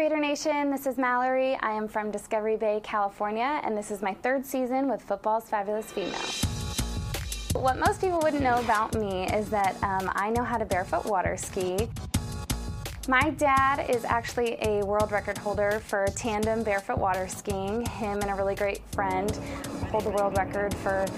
Raider Nation, this is Mallory. I am from Discovery Bay, California, and this is my third season with Football's Fabulous Females. What most people wouldn't know about me is that I know how to barefoot water ski. My dad is actually a world record holder for tandem barefoot water skiing. Him and a really great friend hold the world record for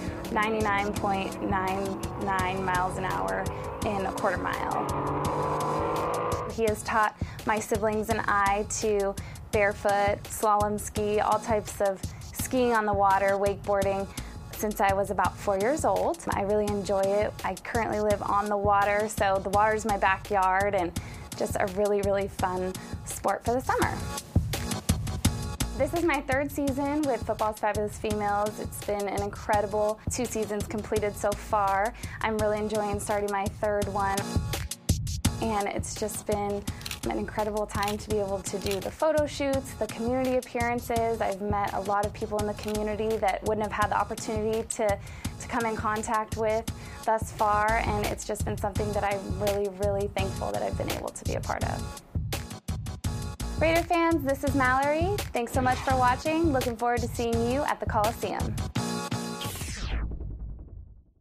99.99 miles an hour in a quarter mile. He has taught my siblings and I to barefoot, slalom ski, all types of skiing on the water, wakeboarding, since I was about 4 years old. I really enjoy it. I currently live on the water, so the water's my backyard and just a really, really fun sport for the summer. This is my third season with Football's Fabulous Females. It's been an incredible 2 seasons completed so far. I'm really enjoying starting my third one. And it's just been an incredible time to be able to do the photo shoots, the community appearances. I've met a lot of people in the community that wouldn't have had the opportunity to come in contact with thus far, and it's just been something that I'm really, really thankful that I've been able to be a part of. Raider fans, this is Mallory. Thanks so much for watching. Looking forward to seeing you at the Coliseum.